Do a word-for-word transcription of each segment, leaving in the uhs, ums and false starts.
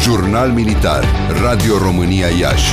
Jurnal Militar, Radio România Iași.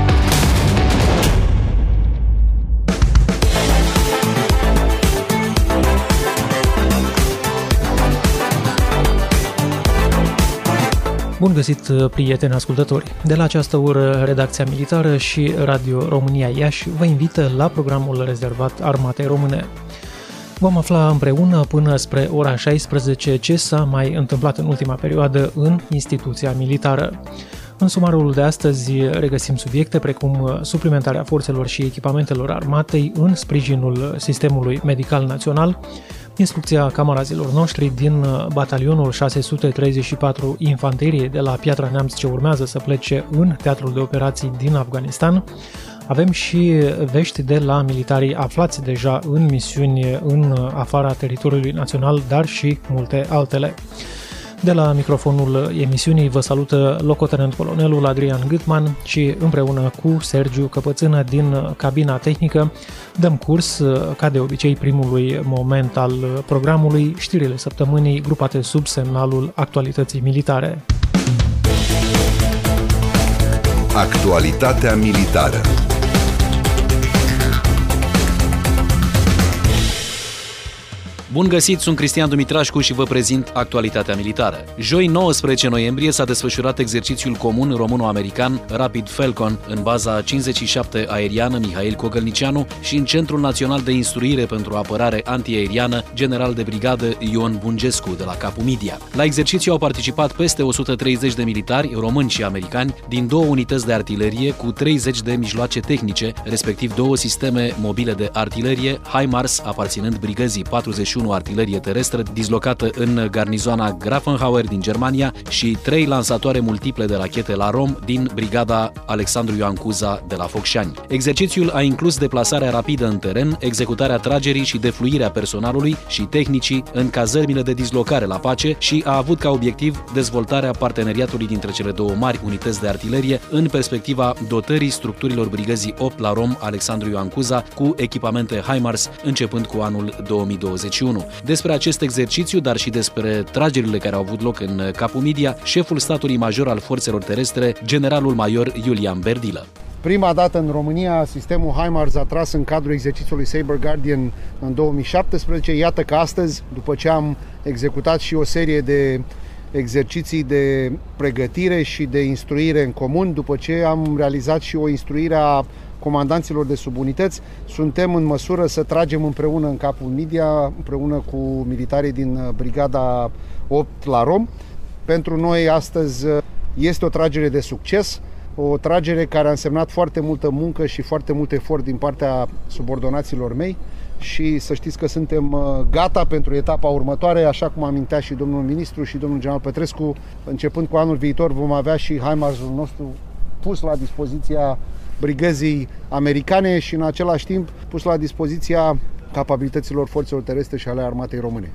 Bun găsit, prieteni ascultători! De la această oră, Redacția Militară și Radio România Iași vă invită la programul rezervat Armatei Române. Vom afla împreună până spre ora șaisprezece ce s-a mai întâmplat în ultima perioadă în instituția militară. În sumarul de astăzi regăsim subiecte precum suplimentarea forțelor și echipamentelor armatei în sprijinul sistemului medical național, instrucția camarazilor noștri din batalionul șase sute treizeci și patru Infanterie de la Piatra Neamț ce urmează să plece în teatrul de operații din Afganistan. Avem și vești de la militarii aflați deja în misiuni în afara teritoriului național, dar și multe altele. De la microfonul emisiunii vă salută locotenent colonelul Adrian Gâtman și împreună cu Sergiu Căpățână din cabina tehnică dăm curs, ca de obicei, primului moment al programului, știrile săptămânii grupate sub semnalul actualității militare. Actualitatea militară. Bun găsit, sunt Cristian Dumitrașcu și vă prezint actualitatea militară. Joi, nouăsprezece noiembrie, s-a desfășurat exercițiul comun româno-american Rapid Falcon în baza cincizeci și șapte aeriană Mihail Cogălnicianu și în Centrul Național de Instruire pentru Apărare Antiaeriană General de Brigadă Ion Bungescu de la Capu Midia. La exercițiu au participat peste o sută treizeci de militari români și americani din două unități de artilerie cu treizeci de mijloace tehnice, respectiv două sisteme mobile de artilerie HIMARS aparținând brigăzii patruzeci și unu artilerie terestră dislocată în garnizoana Grafenhauer din Germania și trei lansatoare multiple de rachete la Rom din brigada Alexandru Ioan Cuza de la Focșani. Exercițiul a inclus deplasarea rapidă în teren, executarea tragerii și defluirea personalului și tehnicii în cazărmile de dislocare la pace și a avut ca obiectiv dezvoltarea parteneriatului dintre cele două mari unități de artilerie în perspectiva dotării structurilor brigăzii opt la Rom Alexandru Ioan Cuza cu echipamente HIMARS începând cu anul două mii douăzeci și unu. Despre acest exercițiu, dar și despre tragerile care au avut loc în Capu Midia, șeful statului major al forțelor terestre, generalul major Iulian Berdilă. Prima dată în România, sistemul HIMARS a tras în cadrul exercițiului Saber Guardian în două mii șaptesprezece. Iată că astăzi, după ce am executat și o serie de exerciții de pregătire și de instruire în comun, după ce am realizat și o instruire a comandanților de subunități, suntem în măsură să tragem împreună în Capu Midia, împreună cu militarii din brigada opt la Rom. Pentru noi astăzi este o tragere de succes, o tragere care a însemnat foarte multă muncă și foarte mult efort din partea subordonaților mei și să știți că suntem gata pentru etapa următoare, așa cum amintea și domnul ministru și domnul general Petrescu. Începând cu anul viitor vom avea și HIMARS-ul nostru pus la dispoziția brigăzii americane și în același timp pus la dispoziția capabilităților forțelor terestre și ale armatei române.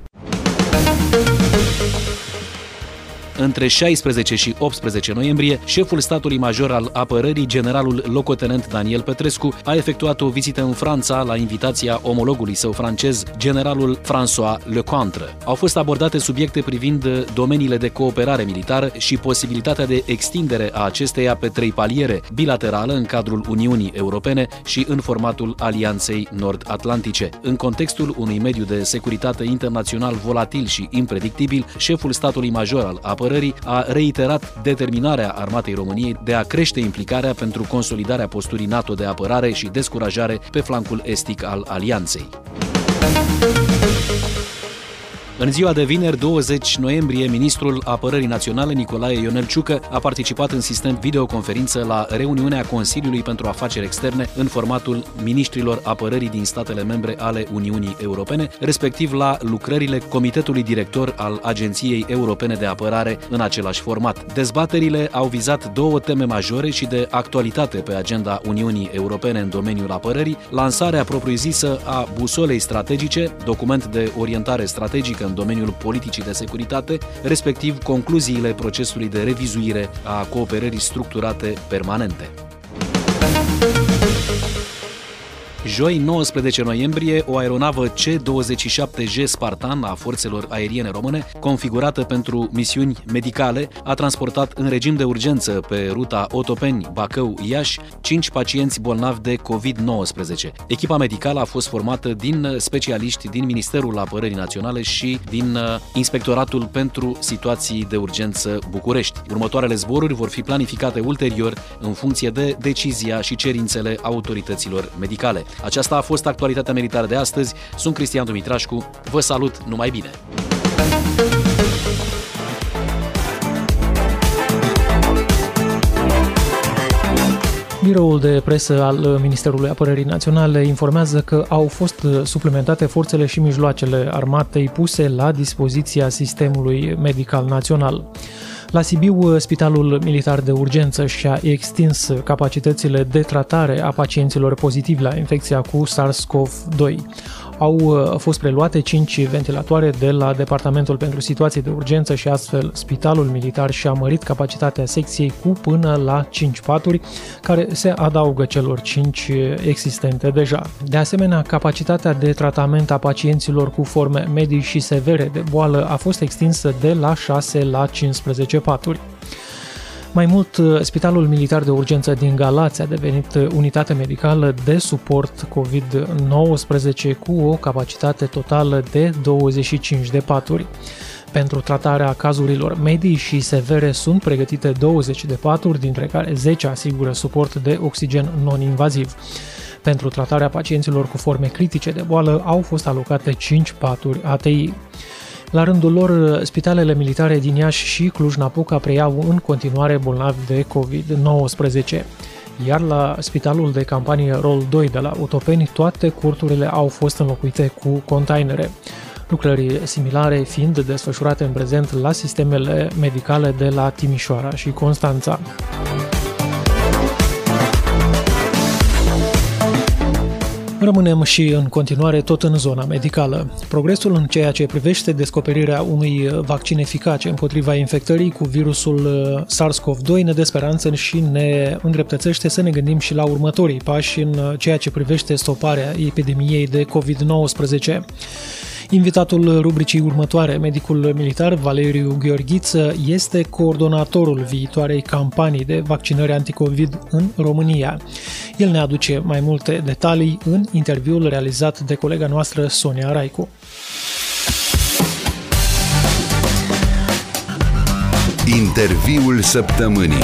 Între șaisprezece și optsprezece noiembrie, șeful statului major al apărării, generalul locotenent Daniel Petrescu, a efectuat o vizită în Franța la invitația omologului său francez, generalul François Lecointre. Au fost abordate subiecte privind domeniile de cooperare militară și posibilitatea de extindere a acesteia pe trei paliere, bilaterală în cadrul Uniunii Europene și în formatul Alianței Nord-Atlantice. În contextul unui mediu de securitate internațional volatil și impredictibil, șeful statului major al apărării a reiterat determinarea Armatei României de a crește implicarea pentru consolidarea posturii NATO de apărare și descurajare pe flancul estic al alianței. În ziua de vineri, douăzeci noiembrie, ministrul Apărării Naționale Nicolae Ionel Ciucă a participat în sistem videoconferință la reuniunea Consiliului pentru Afaceri Externe în formatul miniștrilor apărării din statele membre ale Uniunii Europene, respectiv la lucrările Comitetului Director al Agenției Europene de Apărare în același format. Dezbaterile au vizat două teme majore și de actualitate pe agenda Uniunii Europene în domeniul apărării: lansarea propriu-zisă a Busolei Strategice, document de orientare strategică în domeniul politicii de securitate, respectiv concluziile procesului de revizuire a cooperării structurate permanente. Joi, nouăsprezece noiembrie, o aeronavă C douăzeci și șapte J Spartan a forțelor aeriene române, configurată pentru misiuni medicale, a transportat în regim de urgență pe ruta Otopeni-Bacău-Iași cinci pacienți bolnavi de covid nouăsprezece. Echipa medicală a fost formată din specialiști din Ministerul Apărării Naționale și din Inspectoratul pentru Situații de Urgență București. Următoarele zboruri vor fi planificate ulterior în funcție de decizia și cerințele autorităților medicale. Aceasta a fost actualitatea militară de astăzi. Sunt Cristian Dumitrașcu. Vă salut, numai bine! Biroul de presă al Ministerului Apărării Naționale informează că au fost suplimentate forțele și mijloacele armatei puse la dispoziția sistemului medical național. La Sibiu, Spitalul Militar de Urgență și-a extins capacitățile de tratare a pacienților pozitivi la infecția cu SARS-CoV doi. Au fost preluate cinci ventilatoare de la Departamentul pentru Situații de Urgență și astfel Spitalul Militar și-a mărit capacitatea secției cu până la cinci paturi, care se adaugă celor cinci existente deja. De asemenea, capacitatea de tratament a pacienților cu forme medii și severe de boală a fost extinsă de la șase la cincisprezece paturi. Mai mult, Spitalul Militar de Urgență din Galați a devenit unitate medicală de suport covid nouăsprezece cu o capacitate totală de douăzeci și cinci de paturi. Pentru tratarea cazurilor medii și severe sunt pregătite douăzeci de paturi, dintre care zece asigură suport de oxigen non-invaziv. Pentru tratarea pacienților cu forme critice de boală au fost alocate cinci paturi A T I. La rândul lor, spitalele militare din Iași și Cluj-Napoca preiau în continuare bolnavi de covid nouăsprezece. Iar la spitalul de campanie Rol doi de la Otopeni, toate curturile au fost înlocuite cu containere. Lucrări similare fiind desfășurate în prezent la sistemele medicale de la Timișoara și Constanța. Rămânem și în continuare tot în zona medicală. Progresul în ceea ce privește descoperirea unui vaccin eficace împotriva infectării cu virusul SARS-CoV doi ne dă speranță și ne îndreptățește să ne gândim și la următorii pași în ceea ce privește stoparea epidemiei de covid nouăsprezece. Invitatul rubricii următoare, medicul militar Valeriu Gheorghiță, este coordonatorul viitoarei campanii de vaccinări anticovid în România. El ne aduce mai multe detalii în interviul realizat de colega noastră Sonia Raicu. Interviul săptămânii.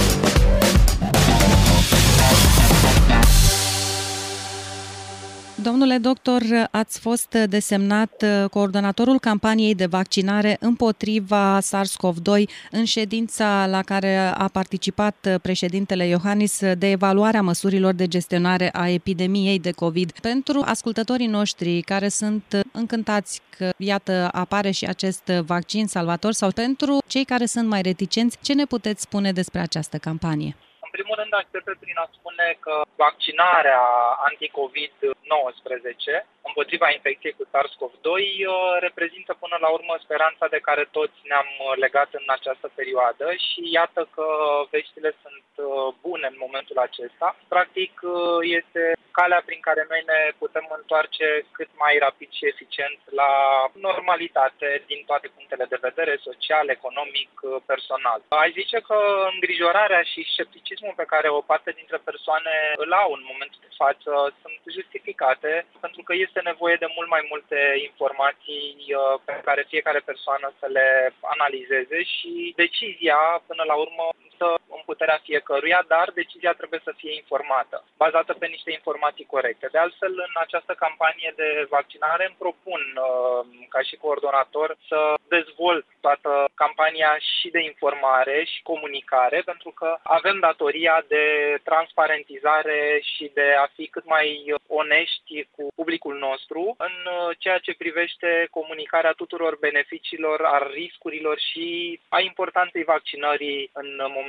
Domnule doctor, ați fost desemnat coordonatorul campaniei de vaccinare împotriva SARS-CoV doi în ședința la care a participat președintele Iohannis de evaluarea măsurilor de gestionare a epidemiei de COVID. Pentru ascultătorii noștri care sunt încântați că, iată, apare și acest vaccin salvator, sau pentru cei care sunt mai reticenți, ce ne puteți spune despre această campanie? În primul rând, aș dori prin a spune că vaccinarea anti-covid nouăsprezece împotriva infecției cu SARS-CoV doi reprezintă până la urmă speranța de care toți ne-am legat în această perioadă și iată că veștile sunt bune în momentul acesta. Practic, este calea prin care noi ne putem întoarce cât mai rapid și eficient la normalitate din toate punctele de vedere, social, economic, personal. Aș zice că îngrijorarea și scepticismul pe care o parte dintre persoane îl au în momentul de față sunt justificate, pentru că este nevoie de mult mai multe informații pe care fiecare persoană să le analizeze și decizia, până la urmă, să în puterea fiecăruia, dar decizia trebuie să fie informată, bazată pe niște informații corecte. De altfel, în această campanie de vaccinare îmi propun, ca și coordonator, să dezvolt toată campania și de informare și comunicare, pentru că avem datoria de transparentizare și de a fi cât mai onești cu publicul nostru în ceea ce privește comunicarea tuturor beneficiilor, a riscurilor și a importanței vaccinării în momentul de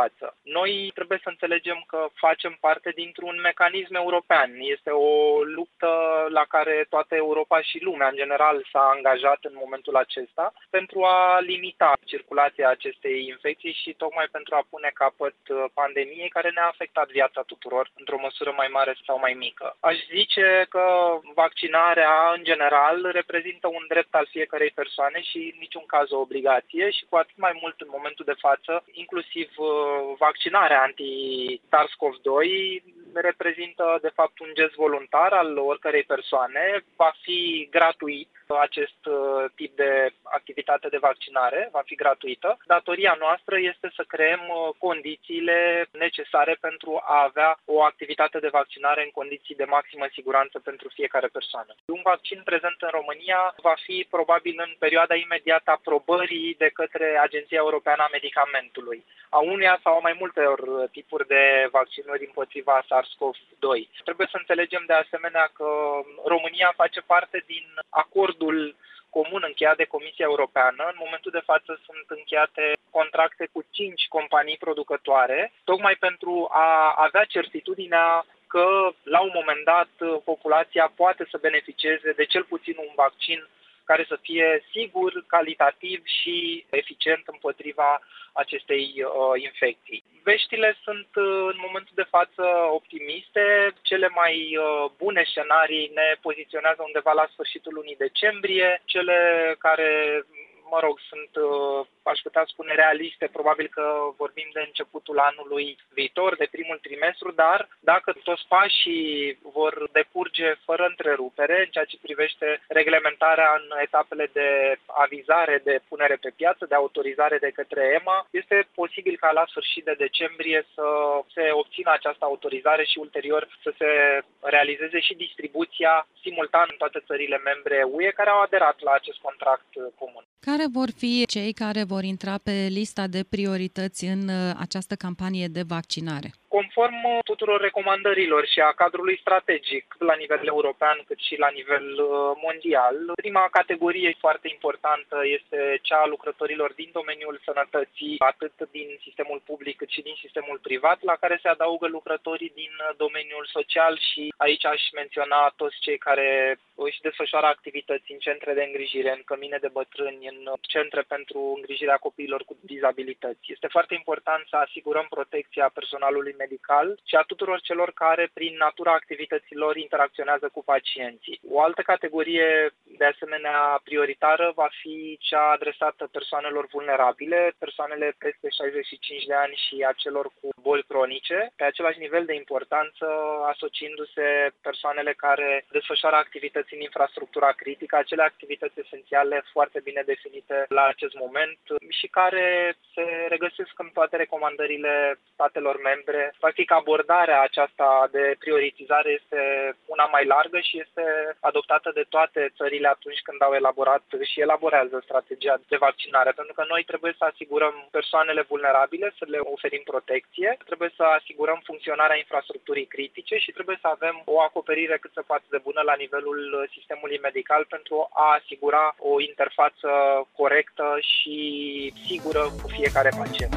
față. Noi trebuie să înțelegem că facem parte dintr-un mecanism european. Este o luptă la care toată Europa și lumea în general s-a angajat în momentul acesta pentru a limita circulația acestei infecții și tocmai pentru a pune capăt pandemiei care ne-a afectat viața tuturor într-o măsură mai mare sau mai mică. Aș zice că vaccinarea în general reprezintă un drept al fiecărei persoane și în niciun caz o obligație și cu atât mai mult în momentul de față, inclusiv vaccinarea anti-SARS-CoV doi reprezintă de fapt un gest voluntar al oricărei persoane, va fi gratuit acest tip de activitate de vaccinare, va fi gratuită. Datoria noastră este să creăm condițiile necesare pentru a avea o activitate de vaccinare în condiții de maximă siguranță pentru fiecare persoană. Un vaccin prezent în România va fi probabil în perioada imediată aprobării de către Agenția Europeană a Medicamentului, a uneia sau mai multor tipuri de vaccinuri împotriva SARS-CoV doi. Trebuie să înțelegem de asemenea că România face parte din acordul comun încheiat de Comisia Europeană. În momentul de față sunt încheiate contracte cu cinci companii producătoare, tocmai pentru a avea certitudinea că la un moment dat populația poate să beneficieze de cel puțin un vaccin care să fie sigur, calitativ și eficient împotriva acestei uh, infecții. Veștile sunt uh, în momentul de față optimiste. Cele mai uh, bune scenarii ne poziționează undeva la sfârșitul lunii decembrie. Cele care, mă rog, sunt, uh, aș putea spune, realiste, probabil că vorbim de începutul anului viitor, de primul trimestru, dar dacă toți pașii vor decurge fără întrerupere în ceea ce privește reglementarea în etapele de avizare, de punere pe piață, de autorizare de către E M A, este posibil ca la sfârșit de decembrie să se obțină această autorizare și ulterior să se realizeze și distribuția simultan în toate țările membre U E care au aderat la acest contract comun. Care vor fi cei care vor intra pe lista de priorități în această campanie de vaccinare? Conform tuturor recomandărilor și a cadrului strategic la nivel european cât și la nivel mondial, prima categorie foarte importantă este cea a lucrătorilor din domeniul sănătății, atât din sistemul public cât și din sistemul privat, la care se adaugă lucrătorii din domeniul social și aici aș menționa toți cei care își desfășoară activități în centre de îngrijire, în cămine de bătrâni, în centre pentru îngrijirea copiilor cu dizabilități. Este foarte important să asigurăm protecția personalului medical și a tuturor celor care, prin natura activităților, interacționează cu pacienții. O altă categorie, de asemenea, prioritară va fi cea adresată persoanelor vulnerabile, persoanele peste șaizeci și cinci de ani și a celor cu boli cronice, pe același nivel de importanță, asociindu-se persoanele care desfășoară activități în infrastructura critică, acele activități esențiale foarte bine definite la acest moment și care se regăsesc în toate recomandările statelor membre. Practic, abordarea aceasta de prioritizare este una mai largă și este adoptată de toate țările atunci când au elaborat și elaborează strategia de vaccinare, pentru că noi trebuie să asigurăm persoanele vulnerabile, să le oferim protecție, trebuie să asigurăm funcționarea infrastructurii critice și trebuie să avem o acoperire cât se poate de bună la nivelul sistemului medical pentru a asigura o interfață corectă și sigură cu fiecare pacient.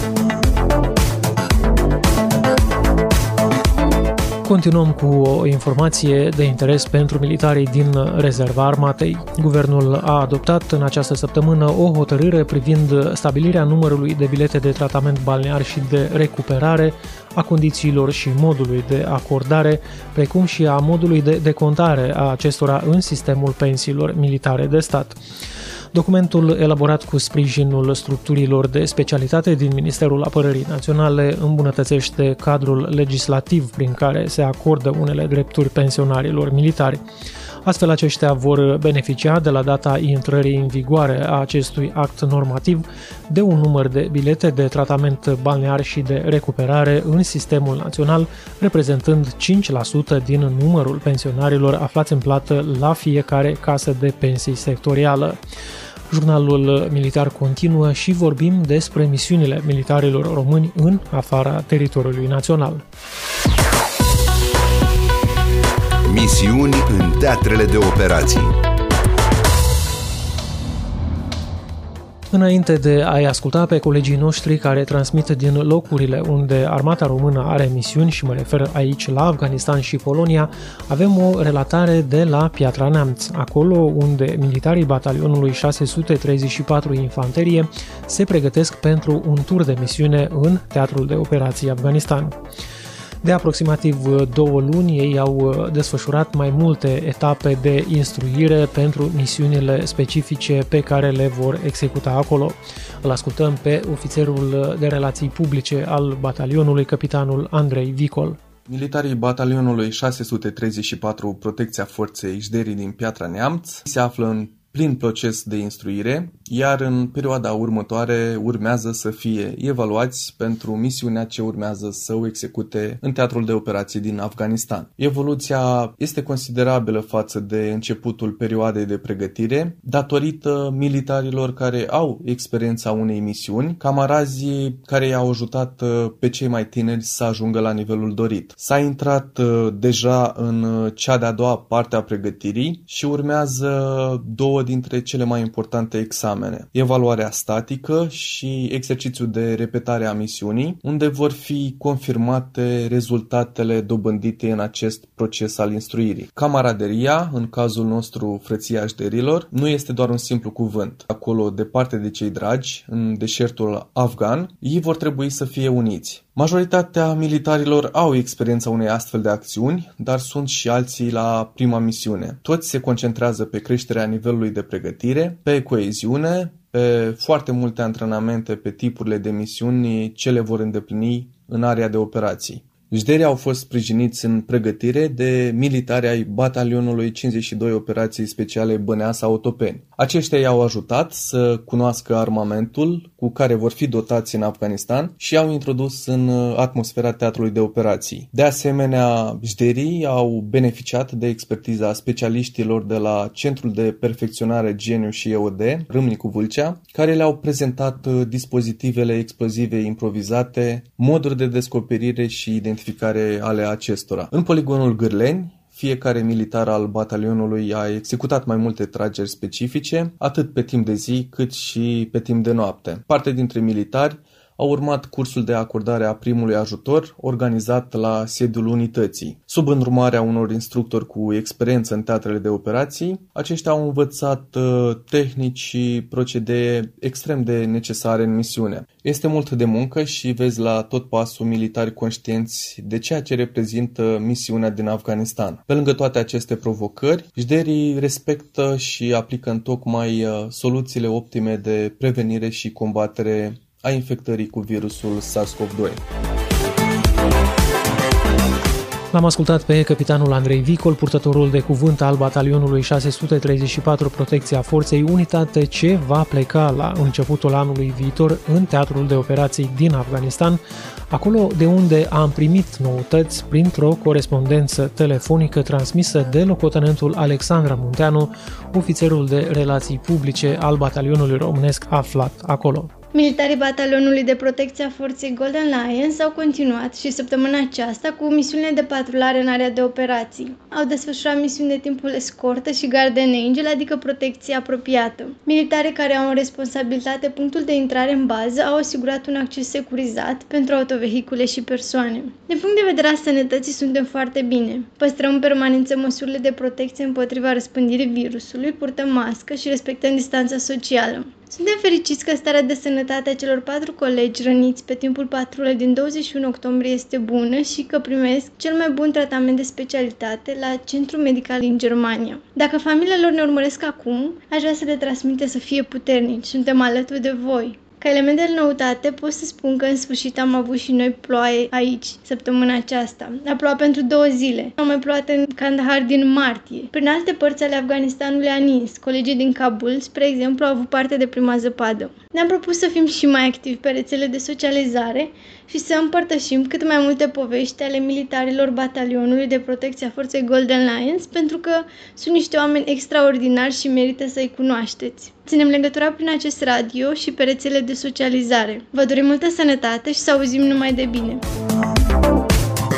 Continuăm cu o informație de interes pentru militarii din rezerva armatei. Guvernul a adoptat în această săptămână o hotărâre privind stabilirea numărului de bilete de tratament balnear și de recuperare, a condițiilor și modului de acordare, precum și a modului de decontare a acestora în sistemul pensiilor militare de stat. Documentul, elaborat cu sprijinul structurilor de specialitate din Ministerul Apărării Naționale, îmbunătățește cadrul legislativ prin care se acordă unele drepturi pensionarilor militari. Astfel, aceștia vor beneficia de la data intrării în vigoare a acestui act normativ de un număr de bilete de tratament balnear și de recuperare în sistemul național, reprezentând cinci la sută din numărul pensionarilor aflați în plată la fiecare casă de pensii sectorială. Jurnalul militar continuă și vorbim despre misiunile militarilor români în afara teritoriului național. Misiuni în teatrele de operații. Înainte de a-i asculta pe colegii noștri care transmit din locurile unde armata română are misiuni, și mă refer aici la Afganistan și Polonia, avem o relatare de la Piatra Neamț, acolo unde militarii batalionului șase sute treizeci și patru Infanterie se pregătesc pentru un tur de misiune în teatrul de operații Afganistan. De aproximativ două luni, ei au desfășurat mai multe etape de instruire pentru misiunile specifice pe care le vor executa acolo. Îl ascultăm pe ofițerul de relații publice al batalionului, capitanul Andrei Vicol. Militarii batalionului șase sute treizeci și patru Protecția Forței Jderii din Piatra Neamț se află în plin proces de instruire, iar în perioada următoare urmează să fie evaluați pentru misiunea ce urmează să o execute în teatrul de operații din Afganistan. Evoluția este considerabilă față de începutul perioadei de pregătire, datorită militarilor care au experiența unei misiuni, camarazii care i-au ajutat pe cei mai tineri să ajungă la nivelul dorit. S-a intrat deja în cea de-a doua parte a pregătirii și urmează două dintre cele mai importante examene: evaluarea statică și exercițiul de repetare a misiunii, unde vor fi confirmate rezultatele dobândite în acest proces al instruirii. Camaraderia, în cazul nostru frăția jderilor, nu este doar un simplu cuvânt. Acolo, departe de cei dragi, în deșertul afgan, ei vor trebui să fie uniți. Majoritatea militarilor au experiența unei astfel de acțiuni, dar sunt și alții la prima misiune. Toți se concentrează pe creșterea nivelului de pregătire, pe coeziune, pe foarte multe antrenamente pe tipurile de misiuni ce le vor îndeplini în area de operații. Jderii au fost sprijiniți în pregătire de militari ai batalionului cincizeci și doi Operații Speciale Băneasa Otopeni. Aceștia i-au ajutat să cunoască armamentul cu care vor fi dotați în Afganistan și i-au introdus în atmosfera teatrului de operații. De asemenea, jderii au beneficiat de expertiza specialiștilor de la Centrul de Perfecționare Geniu și E O D, Râmnicu Vâlcea, care le-au prezentat dispozitivele explozive improvizate, moduri de descoperire și identificare ale acestora. În poligonul Gârleni, fiecare militar al batalionului a executat mai multe trageri specifice, atât pe timp de zi cât și pe timp de noapte. Parte dintre militari au urmat cursul de acordare a primului ajutor organizat la sediul unității. Sub îndrumarea unor instructori cu experiență în teatrele de operații, aceștia au învățat uh, tehnici și procedee extrem de necesare în misiune. Este mult de muncă și vezi la tot pasul militari conștienți de ceea ce reprezintă misiunea din Afganistan. Pe lângă toate aceste provocări, jderii respectă și aplică întocmai uh, soluțiile optime de prevenire și combatere a infectării cu virusul SARS-CoV doi. L-am ascultat pe capitanul Andrei Vicol, purtătorul de cuvânt al batalionului șase sute treizeci și patru Protecția Forței, unitate ce va pleca la începutul anului viitor în teatrul de operații din Afganistan, acolo de unde am primit noutăți printr-o corespondență telefonică transmisă de locotenentul Alexandra Munteanu, ofițerul de relații publice al batalionului românesc aflat acolo. Militarii batalionului de protecție a forței Golden Lions au continuat și săptămâna aceasta cu misiunile de patrulare în area de operații. Au desfășurat misiuni de timpul escortă și Guardian Angel, adică protecție apropiată. Militarii care au în responsabilitate punctul de intrare în bază au asigurat un acces securizat pentru autovehicule și persoane. Din punct de vedere al sănătății suntem foarte bine. Păstrăm în permanență măsurile de protecție împotriva răspândirii virusului, purtăm mască și respectăm distanța socială. Suntem fericiți că starea de sănătate a celor patru colegi răniți pe timpul patrulei din douăzeci și unu octombrie este bună și că primesc cel mai bun tratament de specialitate la Centrul Medical din Germania. Dacă familiile lor ne urmăresc acum, aș vrea să le transmite să fie puternici. Suntem alături de voi. Ca element de noutate, pot să spun că în sfârșit am avut și noi ploaie aici, săptămâna aceasta. A plouat pentru două zile. Am mai plouat în Kandahar din martie. Prin alte părți ale Afganistanului a nins. Colegii din Kabul, spre exemplu, au avut parte de prima zăpadă. Ne-am propus să fim și mai activi pe rețele de socializare și să împărtășim cât mai multe povești ale militarilor batalionului de protecție a forței Golden Lions, pentru că sunt niște oameni extraordinari și merită să-i cunoașteți. Ținem legătura prin acest radio și pe rețele de socializare. Vă dorim multă sănătate și să auzim numai de bine!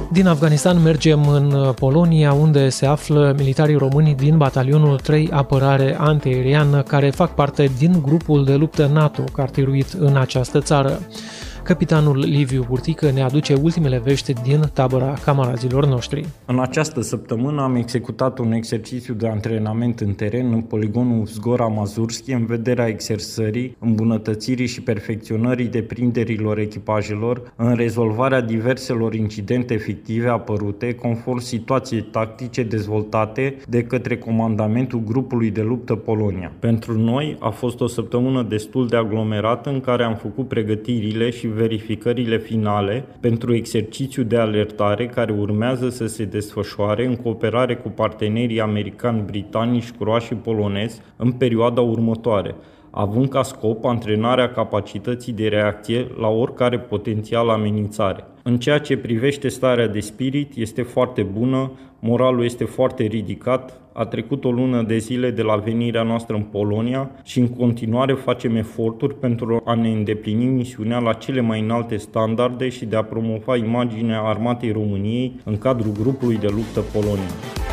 Din Afganistan mergem în Polonia, unde se află militarii români din batalionul trei Apărare Antiaeriană, care fac parte din grupul de luptă NATO cartiruit în această țară. Capitanul Liviu Burtică ne aduce ultimele vești din tabăra camarazilor noștri. În această săptămână am executat un exercițiu de antrenament în teren în poligonul Zgora Mazurski în vederea exersării, îmbunătățirii și perfecționării deprinderilor echipajelor în rezolvarea diverselor incidente fictive apărute conform situației tactice dezvoltate de către comandamentul grupului de luptă Polonia. Pentru noi a fost o săptămână destul de aglomerată în care am făcut pregătirile și verificările finale pentru exercițiul de alertare care urmează să se desfășoare în cooperare cu partenerii americani, britanici, croați și polonezi în perioada următoare, având ca scop antrenarea capacității de reacție la oricare potențială amenințare. În ceea ce privește starea de spirit, este foarte bună, moralul este foarte ridicat, a trecut o lună de zile de la venirea noastră în Polonia și în continuare facem eforturi pentru a ne îndeplini misiunea la cele mai înalte standarde și de a promova imaginea Armatei României în cadrul grupului de luptă Polonia.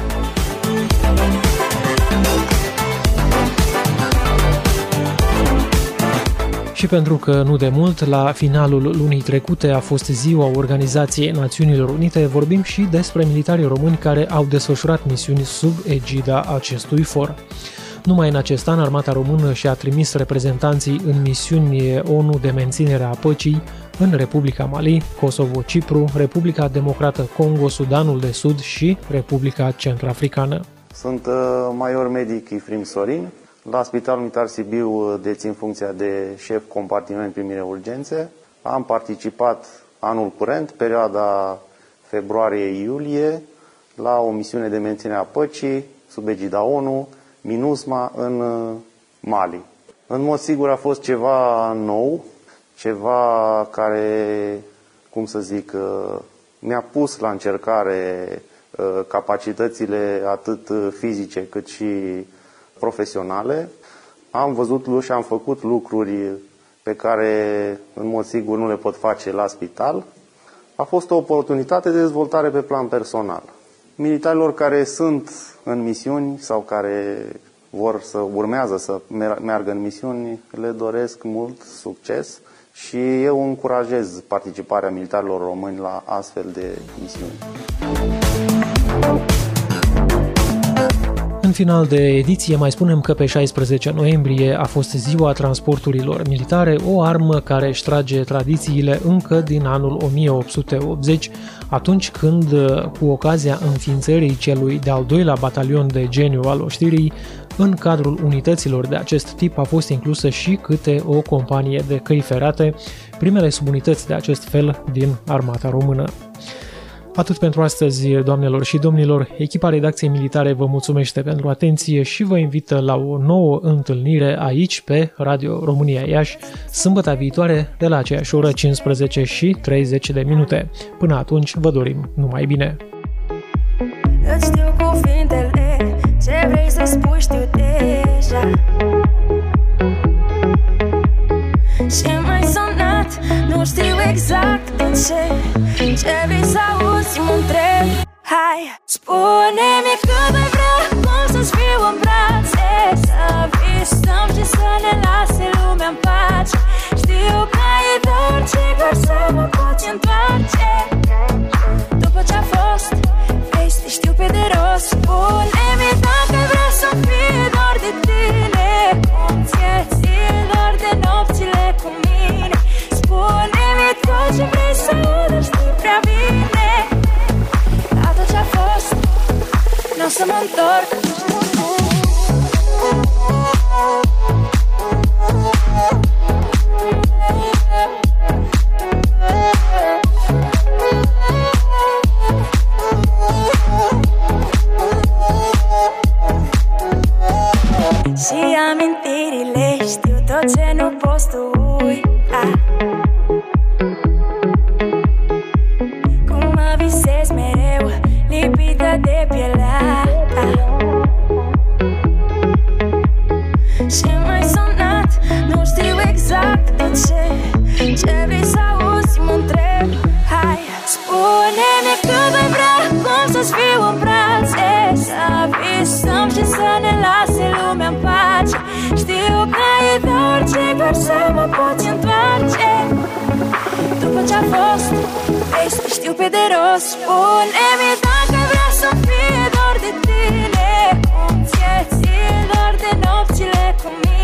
Și pentru că nu de mult, la finalul lunii trecute a fost ziua Organizației Națiunilor Unite, vorbim și despre militarii români care au desfășurat misiuni sub egida acestui for. Numai în acest an, Armata Română și-a trimis reprezentanții în misiuni ONU de menținere a păcii în Republica Mali, Kosovo, Cipru, Republica Democrată Congo, Sudanul de Sud și Republica Centrafricană. Sunt major medic Ifrim Sorin. La Spitalul Militar Sibiu dețin funcția de șef compartiment primire urgențe. Am participat anul curent, perioada februarie-iulie, la o misiune de menținere a păcii sub egida ONU, MINUSMA, în Mali. În mod sigur a fost ceva nou, ceva care, cum să zic, mi-a pus la încercare capacitățile atât fizice cât și profesionale. Am văzut și am făcut lucruri pe care în mod sigur nu le pot face la spital. A fost o oportunitate de dezvoltare pe plan personal. Militarilor care sunt în misiuni sau care vor să urmează să meargă în misiuni, le doresc mult succes și eu încurajez participarea militarilor români la astfel de misiuni. În final de ediție mai spunem că pe șaisprezece noiembrie a fost ziua transporturilor militare, o armă care își trage tradițiile încă din anul o mie opt sute optzeci, atunci când, cu ocazia înființării celui de-al doilea batalion de geniu al oștirii, în cadrul unităților de acest tip a fost inclusă și câte o companie de căi ferate, primele subunități de acest fel din Armata Română. Atât pentru astăzi, doamnelor și domnilor, echipa redacției militare vă mulțumește pentru atenție și vă invită la o nouă întâlnire aici pe Radio România Iași, sâmbătă viitoare de la aceeași oră cincisprezece și treizeci de minute. Până atunci, vă dorim numai bine! Îți știu cuvintele, ce vrei să spui știu deja. Și mai sunat, nu știu exact de ce. Ce vrei să auzi, mă întreb. Hai, spune-mi cât mai vrea, cum să-ți fiu în brațe, să visăm și să ne lase lumea în pace. Știu că e doar ce doar să mă poți întoarce. După ce-a fost, vrei să știu pe de rost. Spune-mi dacă vreau să fie doar de tine, cum ție ție doar de nopțile cu mine. Spune-mi tot ce vrei să audă, știu prea bine. La tot ce-a fost, n-o să mă întorc. Și amintirile, știu tot ce nu poți tu uita. Cum mă visez mereu, lipită de pielea ta. Și mai sunat, nu știu exact de ce. Ce vrei să auzi, mă întreb. Hai, spune-mi cât stupid de rost. Spune-mi dacă vrea să fie doar de tine, cum ție, ție doar de nopțile cu mine.